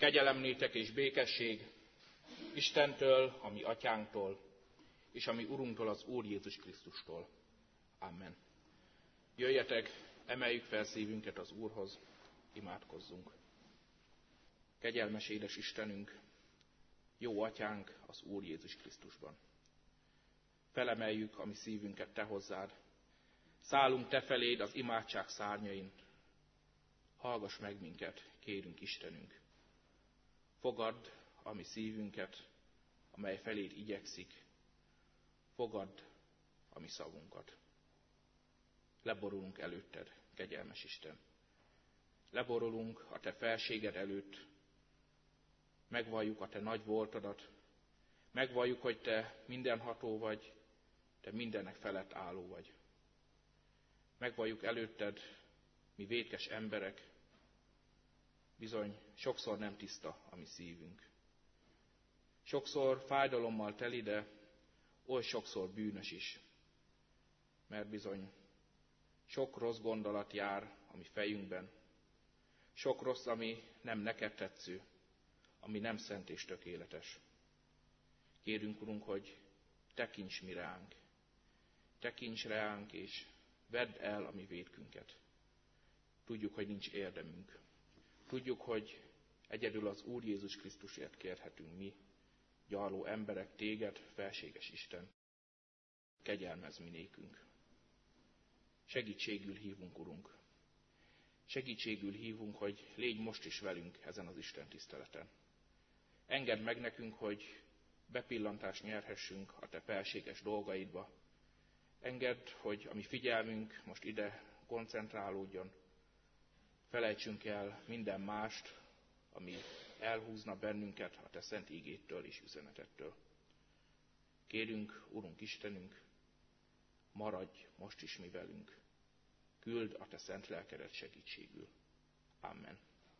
Kegyelem néktek és békesség Istentől, a mi atyánktól, és a mi Urunktól, az Úr Jézus Krisztustól. Amen. Jöjjetek, emeljük fel szívünket az Úrhoz, imádkozzunk. Kegyelmes édes Istenünk, jó atyánk az Úr Jézus Krisztusban. Felemeljük a mi szívünket te hozzád, szállunk te feléd az imádság szárnyain. Hallgass meg minket, kérünk Istenünk. Fogadd a mi szívünket, amely feléd igyekszik. Fogadd a mi szavunkat. Leborulunk előtted, kegyelmes Isten. Leborulunk a te felséged előtt. Megvalljuk a te nagy voltodat. Megvalljuk, hogy te mindenható vagy, te mindennek felett álló vagy. Megvalljuk előtted, mi vétkes emberek, bizony sokszor nem tiszta a mi szívünk. Sokszor fájdalommal teli, de oly sokszor bűnös is. Mert bizony sok rossz gondolat jár a mi fejünkben. Sok rossz, ami nem neked tetsző, ami nem szent és tökéletes. Kérünk, Urunk, hogy tekints mi ránk. Tekints ránk, és vedd el a mi vétkünket. Tudjuk, hogy nincs érdemünk. Tudjuk, hogy egyedül az Úr Jézus Krisztusért kérhetünk mi, gyarló emberek, téged, felséges Isten. Kegyelmezz mi nékünk. Segítségül hívunk, Urunk. Segítségül hívunk, hogy légy most is velünk ezen az Isten tiszteleten. Engedd meg nekünk, hogy bepillantást nyerhessünk a te felséges dolgaidba. Engedd, hogy a mi figyelmünk most ide koncentrálódjon. Felejtsünk el minden mást, ami elhúzna bennünket a te szent ígédtől és üzenetettől. Kérünk, Urunk Istenünk, maradj most is mi velünk. Küld a te szent lelkedet segítségül. Amen.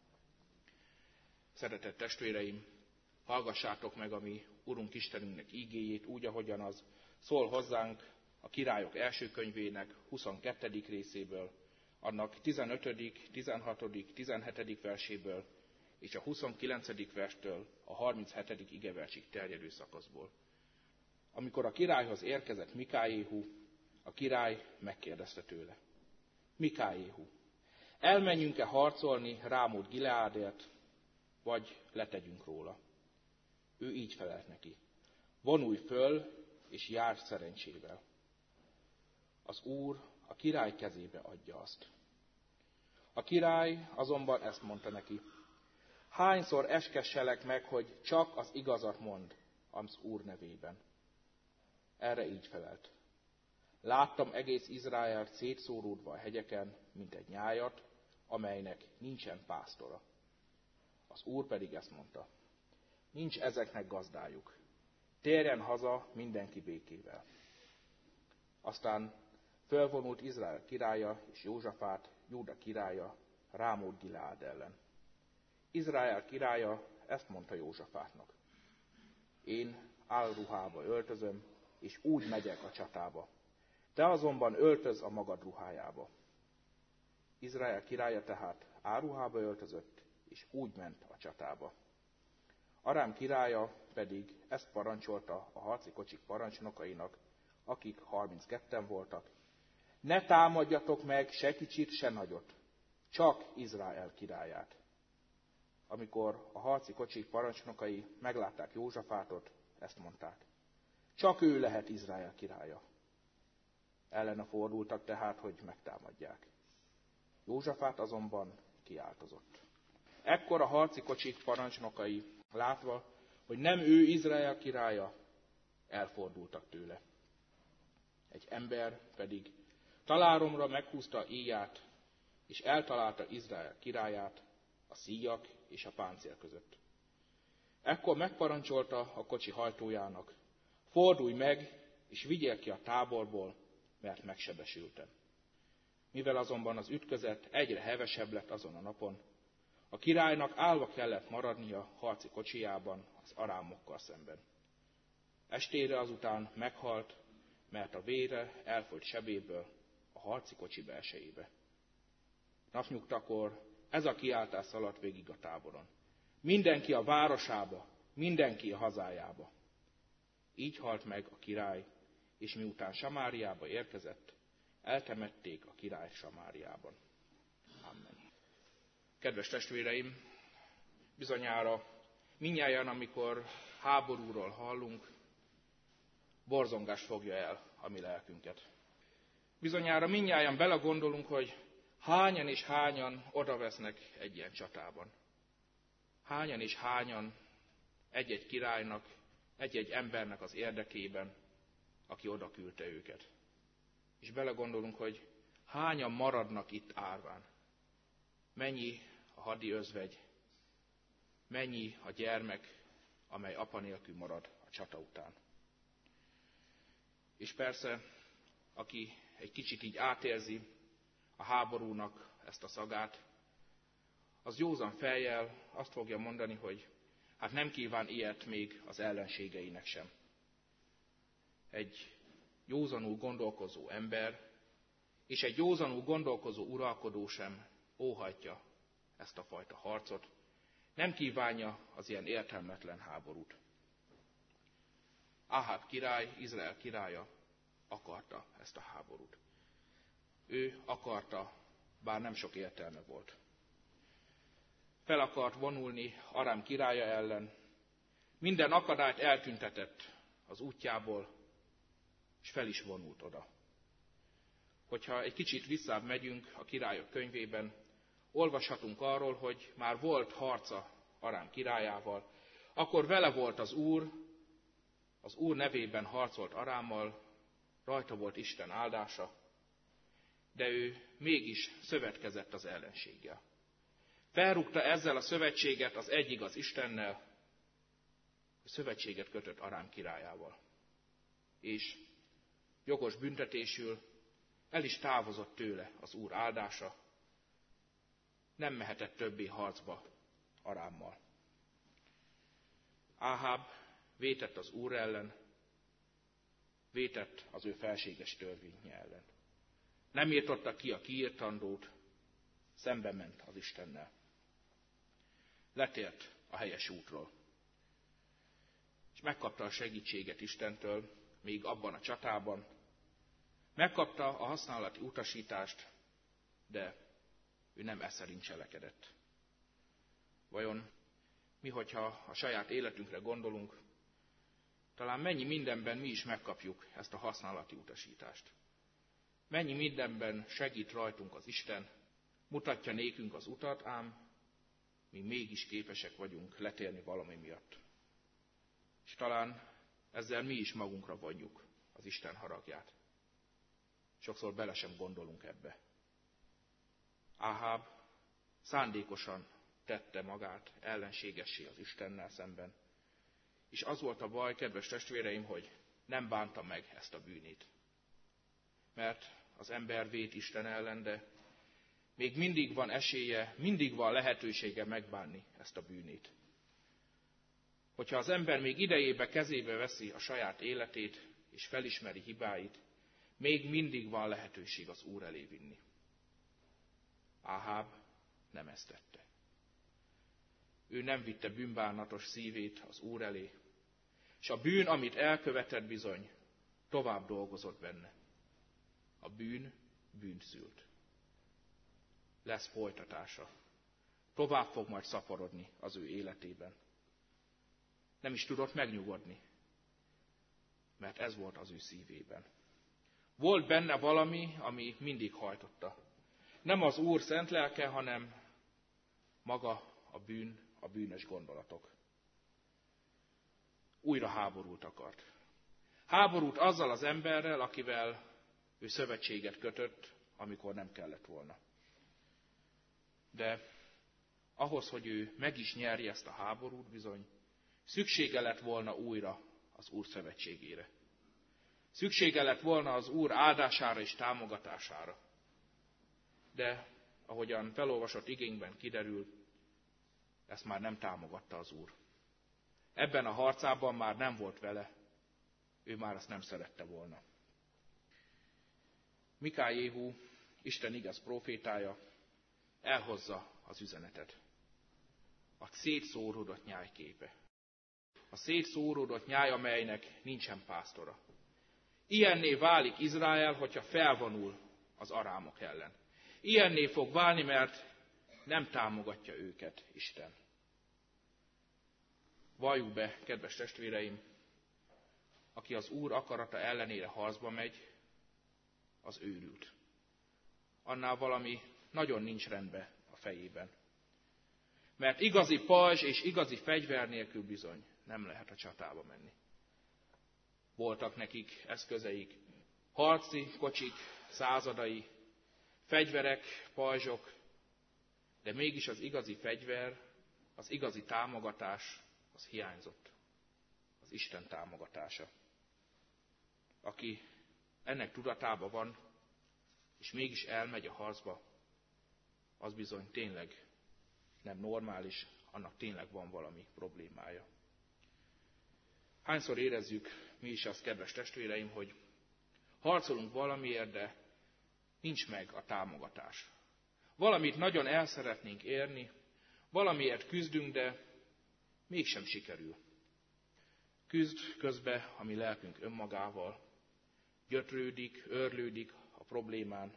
Szeretett testvéreim, hallgassátok meg a mi Urunk Istenünknek ígéjét úgy, ahogyan az szól hozzánk a Királyok első könyvének 22. részéből, annak 15., 16., 17. verséből és a 29. verstől a 37. igeversig terjedő szakaszból. Amikor a királyhoz érkezett Mikájéhu, a király megkérdezte tőle: Mikájéhu, elmenjünk-e harcolni Rámót Gileádért, vagy letegyünk róla? Ő így felelt neki: vonulj föl, és járj szerencsével. Az Úr a király kezébe adja azt. A király azonban ezt mondta neki: hányszor eskesselek meg, hogy csak az igazat mond az Úr nevében? Erre így felelt: láttam egész Izraelt szétszóródva a hegyeken, mint egy nyájat, amelynek nincsen pásztora. Az Úr pedig ezt mondta: nincs ezeknek gazdájuk. Térjen haza mindenki békével. Aztán fölvonult Izrael királya és Józsafát, Júda királya Rámót Gileád ellen. Izrael királya ezt mondta Józsafátnak: én álruhába öltözöm, és úgy megyek a csatába. Te azonban öltöz a magad ruhájába. Izrael királya tehát álruhába öltözött, és úgy ment a csatába. Arám királya pedig ezt parancsolta a harci kocsik parancsnokainak, akik 32-en voltak: ne támadjatok meg se kicsit, se nagyot, csak Izrael királyát. Amikor a harci kocsik parancsnokai meglátták Józsafátot, ezt mondták: csak ő lehet Izrael királya. Ellene fordultak tehát, hogy megtámadják. Józsafát azonban kiáltozott. Ekkor a harci kocsik parancsnokai, látva, hogy nem ő Izrael királya, elfordultak tőle. Egy ember pedig találomra meghúzta íját, és eltalálta Izrael királyát a szíjak és a páncél között. Ekkor megparancsolta a kocsi hajtójának: fordulj meg, és vigyél ki a táborból, mert megsebesültem. Mivel azonban az ütközet egyre hevesebb lett azon a napon, a királynak állva kellett maradnia harci kocsijában az arámokkal szemben. Estére azután meghalt, mert a vére elfolyt sebéből a harci kocsi belsejébe. Napnyugtakor ez a kiáltás szaladt végig a táboron: mindenki a városába, mindenki a hazájába. Így halt meg a király, és miután Samáriába érkezett, eltemették a király Samáriában. Amen. Kedves testvéreim, bizonyára mindnyájan, amikor háborúról hallunk, borzongás fogja el a mi lelkünket. Bizonyára mindnyájan belegondolunk, hogy hányan és hányan odavesznek egy ilyen csatában. Hányan és hányan egy-egy királynak, egy-egy embernek az érdekében, aki oda küldte őket. És belegondolunk, hogy hányan maradnak itt árván. Mennyi a hadi özvegy, mennyi a gyermek, amely apa nélkül marad a csata után. És persze, aki egy kicsit így átérzi a háborúnak ezt a szagát, az józan fejjel azt fogja mondani, hogy hát nem kíván ilyet még az ellenségeinek sem. Egy józanul gondolkozó ember és egy józanul gondolkozó uralkodó sem óhajtja ezt a fajta harcot, nem kívánja az ilyen értelmetlen háborút. Áháb király, Izrael királya akarta ezt a háborút. Ő akarta, bár nem sok értelme volt. Fel akart vonulni Arám királya ellen, minden akadályt eltüntetett az útjából, és fel is vonult oda. Hogyha egy kicsit visszább megyünk a királyok könyvében, olvashatunk arról, hogy már volt harca Arám királyával, akkor vele volt az Úr nevében harcolt Arámmal, rajta volt Isten áldása, de ő mégis szövetkezett az ellenséggel. Felrúgta ezzel a szövetséget az egyigaz Istennel, szövetséget kötött Arám királyával. És jogos büntetésül el is távozott tőle az Úr áldása, nem mehetett többé harcba Arámmal. Áháb vétett az Úr ellen, vétett az ő felséges törvénye ellen. Nem írtotta ki a kiírtandót, szembe ment az Istennel. Letért a helyes útról. És megkapta a segítséget Istentől, még abban a csatában. Megkapta a használati utasítást, de ő nem e szerint cselekedett. Vajon mi, hogyha a saját életünkre gondolunk, talán mennyi mindenben mi is megkapjuk ezt a használati utasítást. Mennyi mindenben segít rajtunk az Isten, mutatja nékünk az utat, ám mi mégis képesek vagyunk letérni valami miatt. És talán ezzel mi is magunkra vonjuk az Isten haragját. Sokszor bele sem gondolunk ebbe. Áháb szándékosan tette magát ellenségessé az Istennel szemben. És az volt a baj, kedves testvéreim, hogy nem bánta meg ezt a bűnét. Mert az ember vét Isten ellen, de még mindig van esélye, mindig van lehetősége megbánni ezt a bűnét. Hogyha az ember még idejébe kezébe veszi a saját életét, és felismeri hibáit, még mindig van lehetőség az Úr elé vinni. Áháb nem ezt tette. Ő nem vitte bűnbánatos szívét az Úr elé, és a bűn, amit elkövetett, bizony tovább dolgozott benne. A bűn bűnt szült. Lesz folytatása. Tovább fog majd szaporodni az ő életében. Nem is tudott megnyugodni, mert ez volt az ő szívében. Volt benne valami, ami mindig hajtotta. Nem az Úr szent lelke, hanem maga a bűn, a bűnös gondolatok. Újra háborút akart. Háborút azzal az emberrel, akivel ő szövetséget kötött, amikor nem kellett volna. De ahhoz, hogy ő meg is nyerje ezt a háborút, bizony szüksége lett volna újra az Úr szövetségére. Szüksége lett volna az Úr áldására és támogatására. De ahogyan felolvasott igénkben kiderül, ezt már nem támogatta az Úr. Ebben a harcában már nem volt vele, ő már azt nem szerette volna. Miká Jéhú, Isten igaz prófétája, elhozza az üzenetet. a szétszóródott nyáj képe. A szétszóródott nyáj, amelynek nincsen pásztora. Ilyenné válik Izrael, hogyha felvonul az arámok ellen. Ilyenné fog válni, mert nem támogatja őket Isten. Valljuk be, kedves testvéreim, aki az Úr akarata ellenére harcba megy, az őrült. Annál valami nagyon nincs rendben a fejében. Mert igazi pajzs és igazi fegyver nélkül bizony nem lehet a csatába menni. Voltak nekik eszközeik, harci kocsik, századai, fegyverek, pajzsok, de mégis az igazi fegyver, az igazi támogatás, az hiányzott. Az Isten támogatása. Aki ennek tudatában van, és mégis elmegy a harcba, az bizony tényleg nem normális, annak tényleg van valami problémája. Hányszor érezzük mi is azt, kedves testvéreim, hogy harcolunk valamiért, de nincs meg a támogatás. Valamit nagyon el szeretnénk érni, valamiért küzdünk, de mégsem sikerül. Küzd közben a mi lelkünk önmagával, gyötrődik, őrlődik a problémán,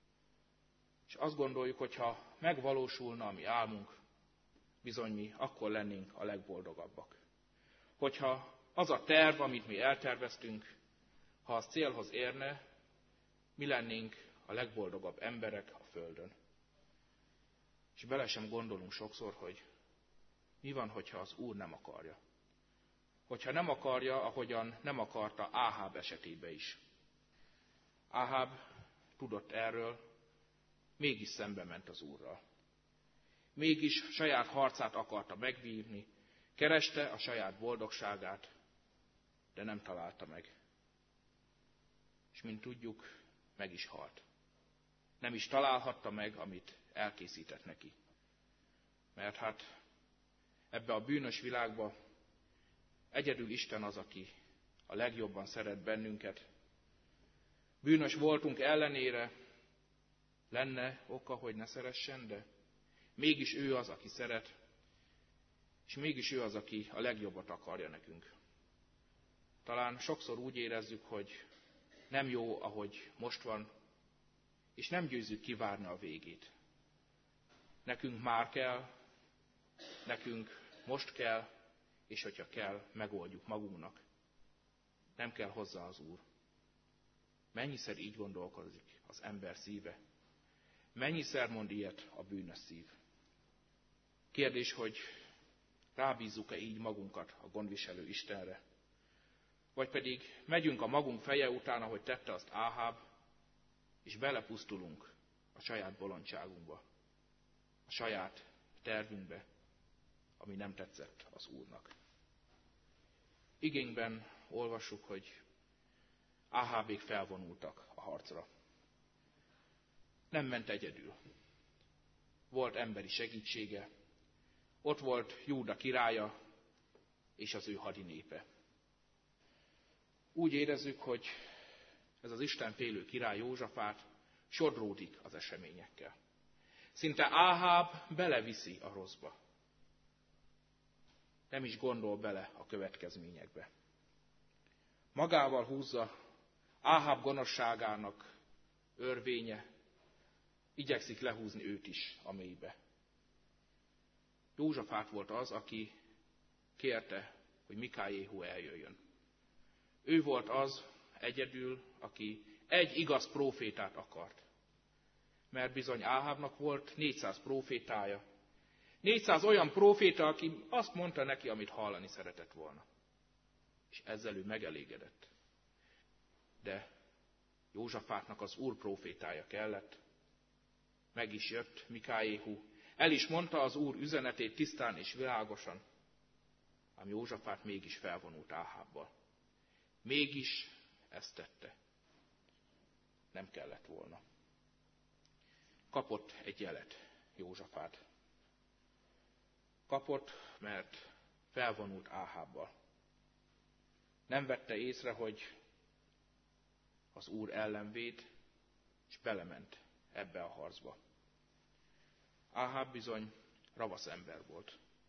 és azt gondoljuk, hogy ha megvalósulna a mi álmunk, bizony mi akkor lennénk a legboldogabbak. Hogyha az a terv, amit mi elterveztünk, ha az célhoz érne, mi lennénk a legboldogabb emberek a Földön. És bele sem gondolunk sokszor, hogy mi van, hogyha az Úr nem akarja. Hogyha nem akarja, ahogyan nem akarta Áháb esetében is. Áháb tudott erről, mégis szembe ment az Úrral. Mégis saját harcát akarta megvívni, kereste a saját boldogságát, de nem találta meg. És mint tudjuk, meg is halt. Nem is találhatta meg, amit elkészített neki. Mert hát ebbe a bűnös világba egyedül Isten az, aki a legjobban szeret bennünket. Bűnös voltunk ellenére, lenne oka, hogy ne szeressen, de mégis ő az, aki szeret, és mégis ő az, aki a legjobbat akarja nekünk. Talán sokszor úgy érezzük, hogy nem jó, ahogy most van, és nem győzzük kivárni a végét. Nekünk már kell, nekünk most kell, és hogyha kell, megoldjuk magunknak. Nem kell hozzá az Úr. Mennyiszer így gondolkozik az ember szíve? Mennyiszer mond ilyet a bűnös szív? Kérdés, hogy rábízzuk-e így magunkat a gondviselő Istenre? Vagy pedig megyünk a magunk feje után, ahogy tette azt Áháb, és belepusztulunk a saját bolondságunkba, a saját tervünkbe, ami nem tetszett az Úrnak. Igénkben olvassuk, hogy Áhábék felvonultak a harcra. Nem ment egyedül. Volt emberi segítsége, ott volt Júda királya és az ő hadinépe. Úgy érezzük, hogy ez az istenfélő király Józsafát sodródik az eseményekkel. Szinte Áháb beleviszi a rosszba. Nem is gondol bele a következményekbe. Magával húzza Áháb gonoszságának örvénye, igyekszik lehúzni őt is a mélybe. Józsafát volt az, aki kérte, hogy Mikájéhu eljöjjön. Ő volt az egyedül, aki egy igaz prófétát akart. Mert bizony Áhábnak volt 400 prófétája. 400 olyan próféta, aki azt mondta neki, amit hallani szeretett volna. És ezzel ő megelégedett. De Józsafátnak az Úr prófétája kellett. Meg is jött Mikájéhu. El is mondta az Úr üzenetét tisztán és világosan. Ám Józsafát mégis felvonult Áhábbal. Mégis ezt tette. Nem kellett volna. Kapott egy jelet Józsafát. Kapott, mert felvonult Áhábbal. Nem vette észre, hogy az Úr ellenvéd, és belement ebbe a harcba. Áháb bizony ravasz ember volt.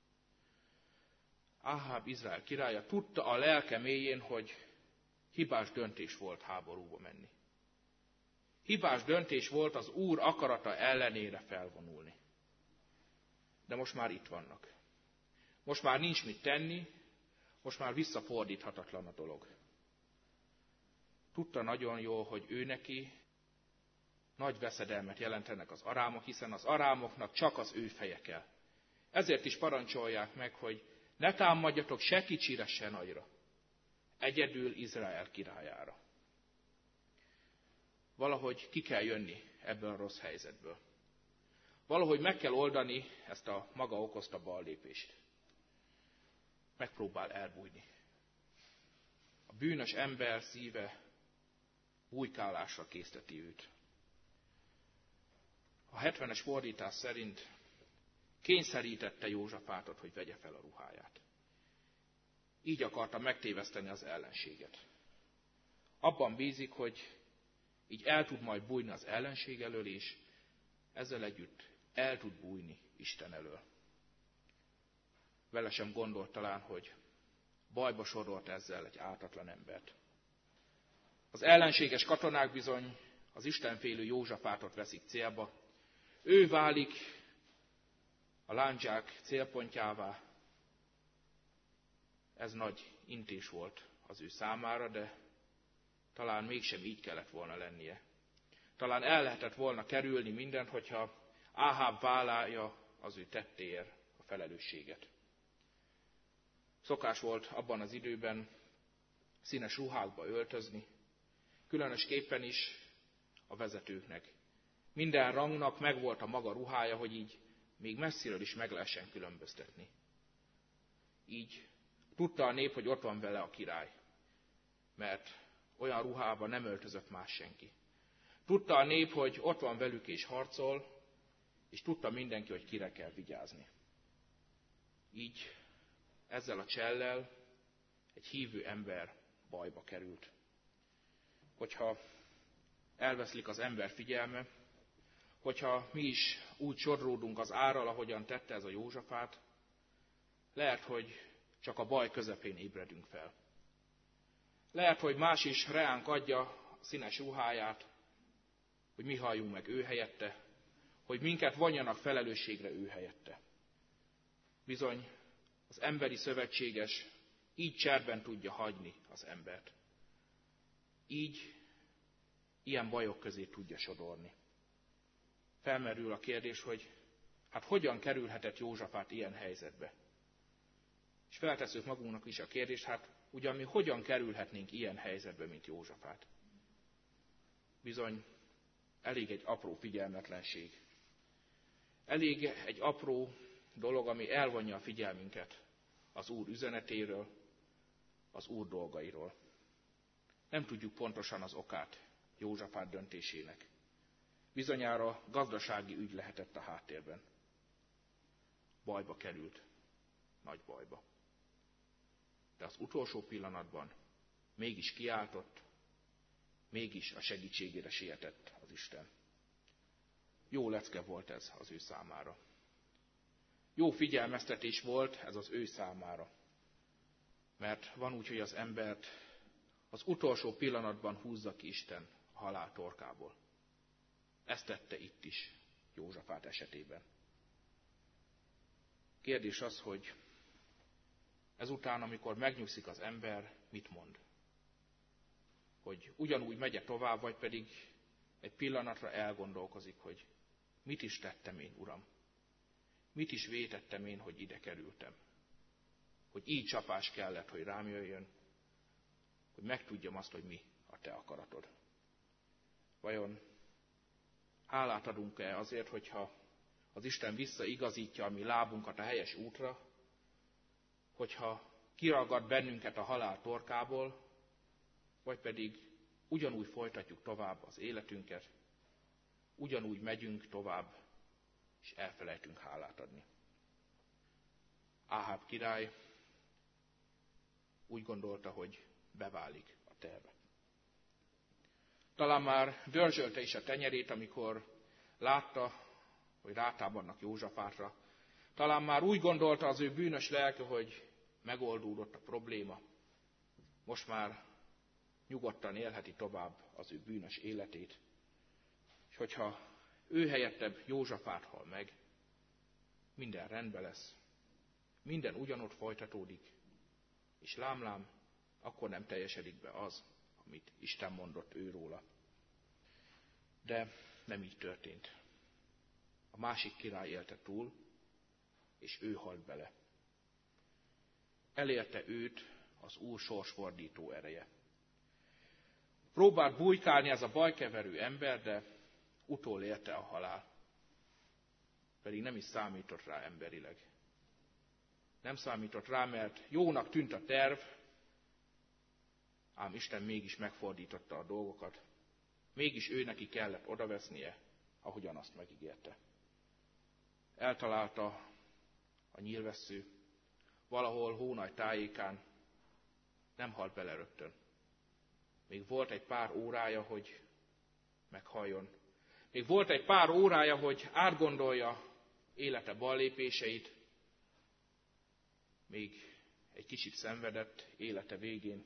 Áháb Izrael királya tudta a lelke mélyén, hogy hibás döntés volt háborúba menni. Hibás döntés volt az Úr akarata ellenére felvonulni. De most már itt vannak. Most már nincs mit tenni, most már visszafordíthatatlan a dolog. Tudta nagyon jól, hogy ő neki nagy veszedelmet jelentenek az arámok, hiszen az arámoknak csak az ő feje kell. Ezért is parancsolják meg, hogy ne támadjatok se kicsire, se nagyra. Egyedül Izrael királyára. Valahogy ki kell jönni ebből a rossz helyzetből. Valahogy meg kell oldani ezt a maga okozta ballépést. Megpróbál elbújni. A bűnös ember szíve bujkálásra készteti őt. A 70-es fordítás szerint kényszerítette Józsafátot, hogy vegye fel a ruháját. Így akarta megtéveszteni az ellenséget. Abban bízik, hogy így el tud majd bújni az ellenség elől, és ezzel együtt el tud bújni Isten elől. Vele sem gondolt talán, hogy bajba sorolt ezzel egy ártatlan embert. Az ellenséges katonák bizony az istenfélő Józsafátot veszik célba. Ő válik a lándzsák célpontjává. Ez nagy intés volt az ő számára, de talán mégsem így kellett volna lennie. Talán el lehetett volna kerülni mindent, hogyha Áháb vállalja az ő tettéért a felelősséget. Szokás volt abban az időben színes ruhákba öltözni, különösképpen is a vezetőknek. Minden rangnak megvolt a maga ruhája, hogy így még messziről is meg lehessen különböztetni. Így tudta a nép, hogy ott van vele a király, mert olyan ruhába nem öltözött más senki. Tudta a nép, hogy ott van velük és harcol, és tudta mindenki, hogy kire kell vigyázni. Így ezzel a csellel egy hívő ember bajba került. Hogyha elveszlik az ember figyelme, hogyha mi is úgy sodródunk az árral, ahogyan tette ez a Józsafát, lehet, hogy csak a baj közepén ébredünk fel. Lehet, hogy más is reánk adja a színes ruháját, hogy mi halljunk meg ő helyette, hogy minket vonjanak felelősségre ő helyette. Bizony, az emberi szövetséges így cserben tudja hagyni az embert. Így ilyen bajok közé tudja sodorni. Felmerül a kérdés, hogy hát hogyan kerülhetett Józsafát ilyen helyzetbe? És feltesszük magunknak is a kérdést, hát ugyan mi hogyan kerülhetnénk ilyen helyzetbe, mint Józsafát? Bizony, elég egy apró figyelmetlenség. Elég egy apró dolog, ami elvonja a figyelmünket az Úr üzenetéről, az Úr dolgairól. Nem tudjuk pontosan az okát Józsafát döntésének. Bizonyára gazdasági ügy lehetett a háttérben. Bajba került, nagy bajba. De az utolsó pillanatban mégis kiáltott, mégis a segítségére sietett az Isten. Jó lecke volt ez az ő számára. Jó figyelmeztetés volt ez az ő számára. Mert van úgy, hogy az embert az utolsó pillanatban húzza ki Isten a halál torkából. Ezt tette itt is Józsafát esetében. Kérdés az, hogy ezután, amikor megnyugszik az ember, mit mond? Hogy ugyanúgy megye tovább, vagy pedig egy pillanatra elgondolkozik, hogy mit is tettem én, Uram? Mit is vétettem én, hogy ide kerültem? Hogy így csapás kellett, hogy rám jöjjön, hogy megtudjam azt, hogy mi a te akaratod. Vajon hálát adunk-e azért, hogyha az Isten visszaigazítja a mi lábunkat a helyes útra, hogyha kiragad bennünket a halál torkából, vagy pedig ugyanúgy folytatjuk tovább az életünket, ugyanúgy megyünk tovább, és elfelejtünk hálát adni. Áháb király úgy gondolta, hogy beválik a terve. Talán már dörzsölte is a tenyerét, amikor látta, hogy rátámadnak Józsafátra. Talán már úgy gondolta az ő bűnös lelke, hogy megoldódott a probléma, most már nyugodtan élheti tovább az ő bűnös életét, és hogyha ő helyettebb Józsafát hal meg, minden rendben lesz, minden ugyanott folytatódik, és lám, akkor nem teljesedik be az, amit Isten mondott őróla. De nem így történt. A másik király élte túl, és ő halt bele. Elérte őt az Úr sorsfordító ereje. Próbált bujkálni ez a bajkeverő ember, de utolérte a halál. Pedig nem is számított rá emberileg. Nem számított rá, mert jónak tűnt a terv, ám Isten mégis megfordította a dolgokat. Mégis ő neki kellett odavesznie, ahogyan azt megígérte. Eltalálta a nyílvessző, valahol Hónaj tájékán, nem halt bele rögtön. Még volt egy pár órája, hogy meghalljon. Még volt egy pár órája, hogy átgondolja élete ballépéseit. Még egy kicsit szenvedett élete végén.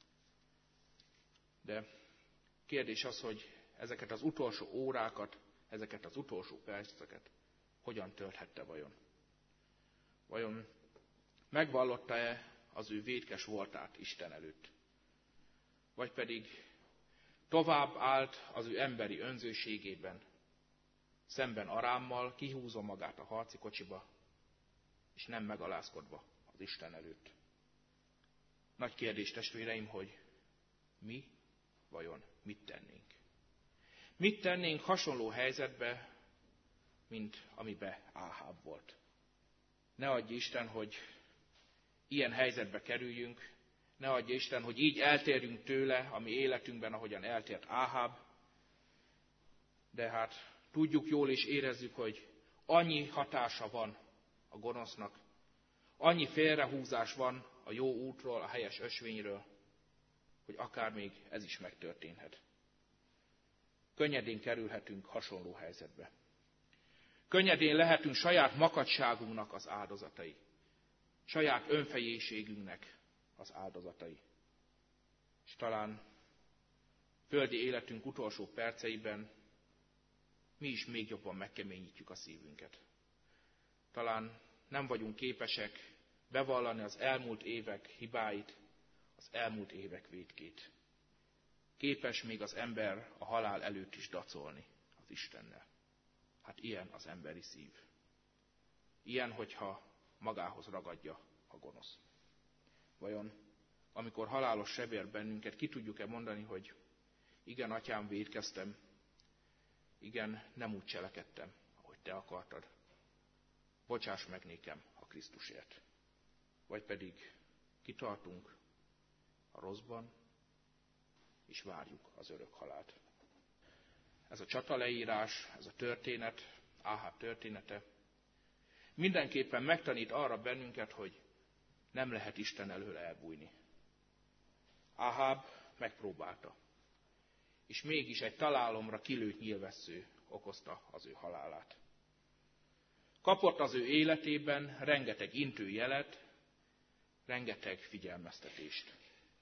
De kérdés az, hogy ezeket az utolsó órákat, ezeket az utolsó perceket hogyan tölthette vajon? Vajon megvallotta-e az ő vétkes voltát Isten előtt? Vagy pedig tovább állt az ő emberi önzőségében, szemben Arámmal, kihúzva magát a harci kocsiba, és nem megalázkodva az Isten előtt? Nagy kérdés, testvéreim, hogy mi vajon mit tennénk? Mit tennénk hasonló helyzetbe, mint amiben Áháb volt? Ne adja Isten, hogy ilyen helyzetbe kerüljünk, ne adja Isten, hogy így eltérjünk tőle a mi életünkben, ahogyan eltért Áháb. De hát tudjuk jól és érezzük, hogy annyi hatása van a gonosznak, annyi félrehúzás van a jó útról, a helyes ösvényről, hogy akár még ez is megtörténhet. Könnyedén kerülhetünk hasonló helyzetbe. Könnyedén lehetünk saját makacságunknak az áldozatai, saját önfejéségünknek az áldozatai. És talán földi életünk utolsó perceiben mi is még jobban megkeményítjük a szívünket. Talán nem vagyunk képesek bevallani az elmúlt évek hibáit, az elmúlt évek vétkét. Képes még az ember a halál előtt is dacolni az Istennel. Hát ilyen az emberi szív. Ilyen, hogyha magához ragadja a gonosz. Vajon, amikor halálos sebér bennünket, ki tudjuk-e mondani, hogy igen, atyám, vétkeztem, igen, nem úgy cselekedtem, ahogy te akartad. Bocsáss meg nékem a Krisztusért. Vagy pedig kitartunk a rosszban, és várjuk az örök halált. Ez a csata leírás, ez a történet, Áháb története mindenképpen megtanít arra bennünket, hogy nem lehet Isten elől elbújni. Áháb megpróbálta, és mégis egy találomra kilőtt nyílvessző okozta az ő halálát. Kapott az ő életében rengeteg intőjelet, rengeteg figyelmeztetést.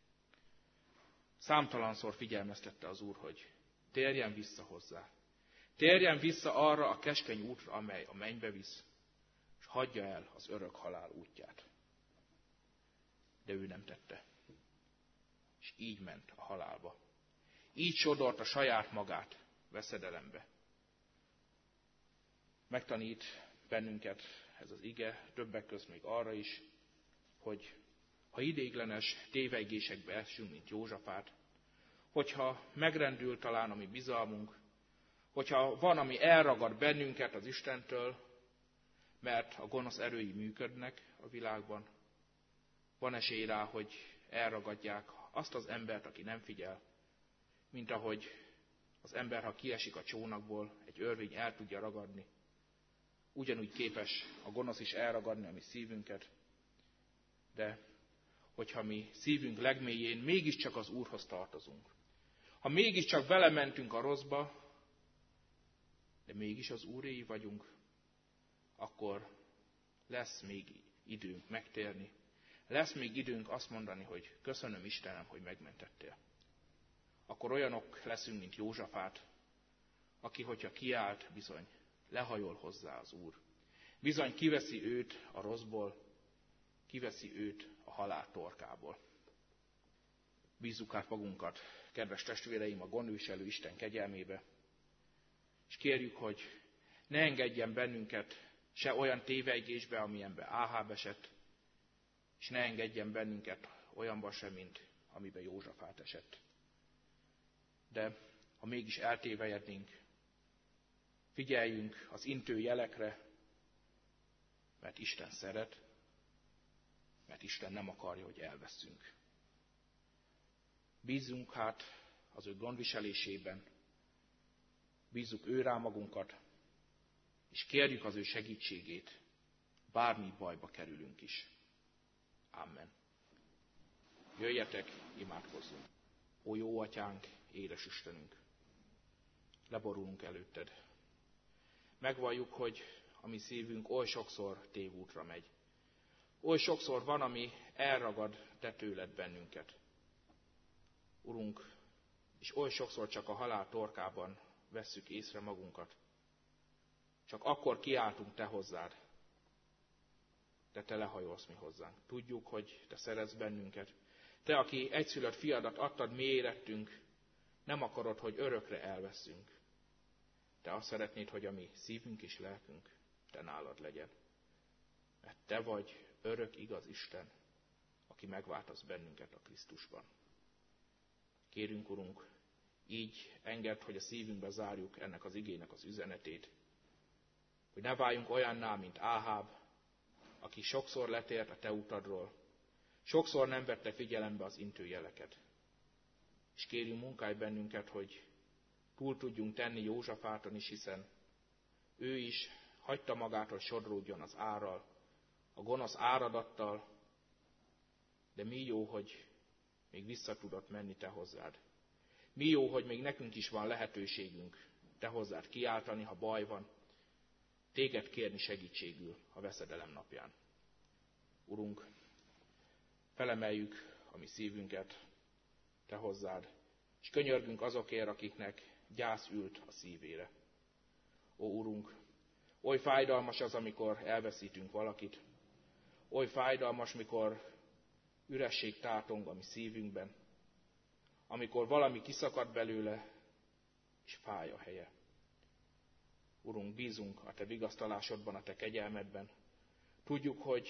Számtalanszor figyelmeztette az Úr, hogy térjen vissza hozzá. Térjen vissza arra a keskeny útra, amely a mennybe visz, és hagyja el az örök halál útját. De ő nem tette. És így ment a halálba. Így sodorta saját magát veszedelembe. Megtanít bennünket ez az ige, többek közt még arra is, hogy ha ideiglenes tévejgésekbe esünk, mint Józsafát, hogyha megrendül talán a mi bizalmunk, hogyha van, ami elragad bennünket az Istentől, mert a gonosz erői működnek a világban, van esély rá, hogy elragadják azt az embert, aki nem figyel, mint ahogy az ember, ha kiesik a csónakból, egy örvény el tudja ragadni. Ugyanúgy képes a gonosz is elragadni a mi szívünket, de hogyha mi szívünk legmélyén mégiscsak az Úrhoz tartozunk, ha mégiscsak belementünk a rosszba, de mégis az Úréi vagyunk, akkor lesz még időnk megtérni, lesz még időnk azt mondani, hogy köszönöm Istenem, hogy megmentettél. Akkor olyanok leszünk, mint Józsafát, aki, hogyha kiált, bizony lehajol hozzá az Úr. Bizony kiveszi őt a rosszból, kiveszi őt a halál torkából. Bízzuk át magunkat, kedves testvéreim, a gondviselő Isten kegyelmébe, és kérjük, hogy ne engedjen bennünket se olyan tévejgésbe, amilyenbe Áháb esett, és ne engedjen bennünket olyanba sem, mint amiben Józsafát esett. De ha mégis eltévejednénk, figyeljünk az intő jelekre, mert Isten szeret, mert Isten nem akarja, hogy elveszünk. Bízzunk hát az ő gondviselésében, bízzuk ő rá magunkat, és kérjük az ő segítségét, bármi bajba kerülünk is. Amen. Jöjjetek, imádkozzunk. Ó jó atyánk, édes Istenünk, leborulunk előtted. Megvalljuk, hogy a mi szívünk oly sokszor tévútra megy. Oly sokszor van, ami elragad te tőled bennünket. Urunk, és oly sokszor csak a halál torkában vesszük észre magunkat. Csak akkor kiáltunk te hozzád, de te lehajolsz mi hozzánk. Tudjuk, hogy te szeretsz bennünket. Te, aki egyszülött fiadat adtad mi érettünk, nem akarod, hogy örökre elveszünk. Te azt szeretnéd, hogy a mi szívünk és lelkünk te nálad legyen. Mert te vagy örök igaz Isten, aki megváltasz bennünket a Krisztusban. Kérünk, Urunk, így engedd, hogy a szívünkbe zárjuk ennek az igének az üzenetét, hogy ne váljunk olyanná, mint Áháb, aki sokszor letért a te utadról, sokszor nem vette figyelembe az intőjeleket. És kérjünk, munkálj bennünket, hogy túl tudjunk tenni Józsafáton is, hiszen ő is hagyta magát, hogy sodródjon az árral, a gonosz áradattal, de mi jó, hogy még vissza tudott menni te hozzád. Mi jó, hogy még nekünk is van lehetőségünk te hozzád kiáltani, ha baj van, téged kérni segítségül a veszedelem napján. Urunk, felemeljük a mi szívünket te hozzád, és könyörgünk azokért, akiknek gyász ült a szívére. Ó, Urunk, oly fájdalmas az, amikor elveszítünk valakit, oly fájdalmas, mikor üresség tátong a mi szívünkben, amikor valami kiszakad belőle, és fáj a helye. Urunk, bízunk a te vigasztalásodban, a te kegyelmedben. Tudjuk, hogy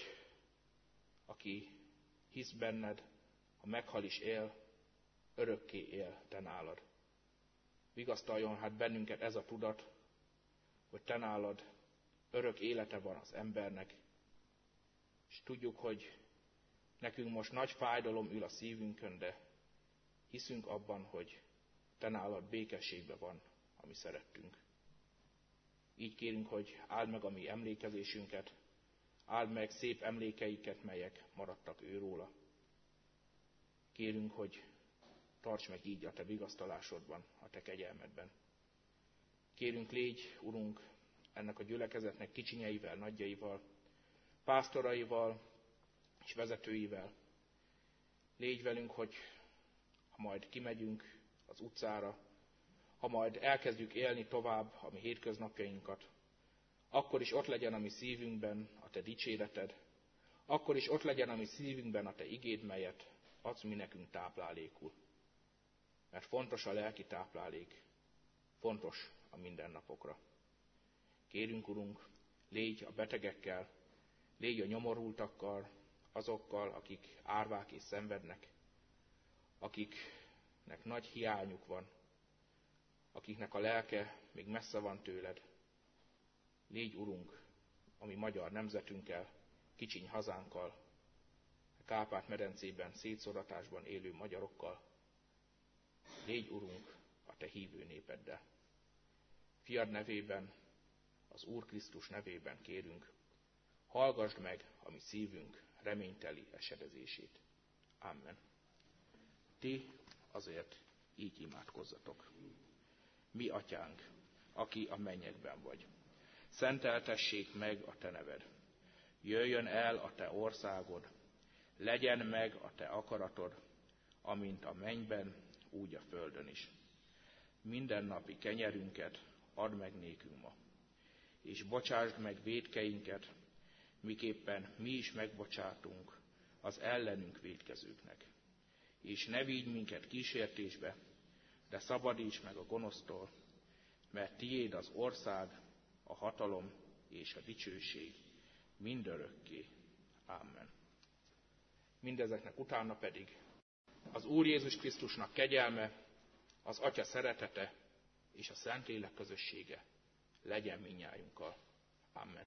aki hisz benned, ha meghal is él, örökké él te nálad. Vigasztaljon hát bennünket ez a tudat, hogy te nálad örök élete van az embernek, és tudjuk, hogy nekünk most nagy fájdalom ül a szívünkön, de hiszünk abban, hogy te nálad békességben van a mi szerettünk. Így kérünk, hogy áld meg a mi emlékezésünket, áld meg szép emlékeiket, melyek maradtak őróla. Kérünk, hogy tarts meg így a te vigasztalásodban, a te kegyelmedben. Kérünk, légy, Urunk, ennek a gyülekezetnek kicsinyeivel, nagyjaival, pásztoraival és vezetőivel. Légy velünk, hogy ha majd kimegyünk az utcára, ha majd elkezdjük élni tovább a mi hétköznapjainkat, akkor is ott legyen a mi szívünkben a te dicséreted, akkor is ott legyen a mi szívünkben a te igéd, melyet adsz mi nekünk táplálékul. Mert fontos a lelki táplálék, fontos a mindennapokra. Kérünk, Urunk, légy a betegekkel, légy a nyomorultakkal, azokkal, akik árvák és szenvednek, akiknek nagy hiányuk van, akiknek a lelke még messze van tőled. Légy, Urunk, a mi magyar nemzetünkkel, kicsiny hazánkkal, a Kárpát-medencében szétszoratásban élő magyarokkal. Légy, Urunk, a te hívő népeddel. Fiad nevében, az Úr Krisztus nevében kérünk, hallgasd meg a mi szívünk reményteli esedezését. Amen. Ti azért így imádkozzatok. Mi atyánk, aki a mennyekben vagy, szenteltessék meg a te neved. Jöjjön el a te országod, legyen meg a te akaratod, amint a mennyben, úgy a földön is. Mindennapi kenyerünket add meg nékünk ma, és bocsásd meg vétkeinket, miképpen mi is megbocsátunk az ellenünk vétkezőknek. És ne vigy minket kísértésbe, de szabadíts meg a gonosztól, mert tiéd az ország, a hatalom és a dicsőség mindörökké. Amen. Mindezeknek utána pedig az Úr Jézus Krisztusnak kegyelme, az Atya szeretete és a Szentlélek közössége legyen mindnyájunkkal. Amen.